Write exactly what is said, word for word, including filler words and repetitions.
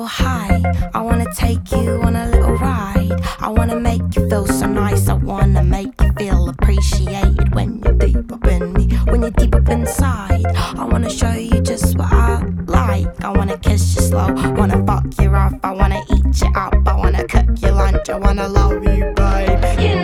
so high. I wanna take you on a little ride. I wanna make you feel so nice. I wanna make you feel appreciated when you're deep up in me, when you're deep up inside. I wanna show you just what I like. I wanna kiss you slow, wanna fuck you rough. I wanna eat you up, I wanna cook your lunch, I wanna love you, babe. You know